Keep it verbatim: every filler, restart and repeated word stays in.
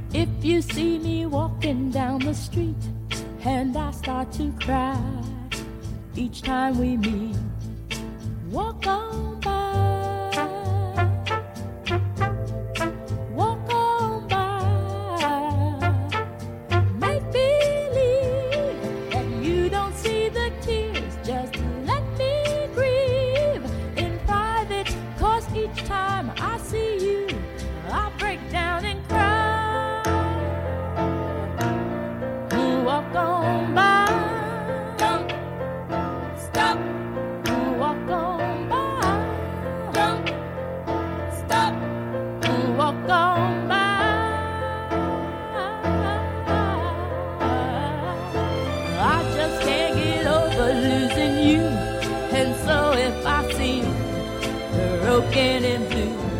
If you see me walking down the street and I start to cry each time we meet, walk on by, walk on by. Make believe that you don't see the tears, just let me grieve in private, 'cause each time I see you I break down and cry. Walk on by, don't stop. Walk on by, don't stop. Walk on by. I just can't get over losing you, and so if I seem broken and blue,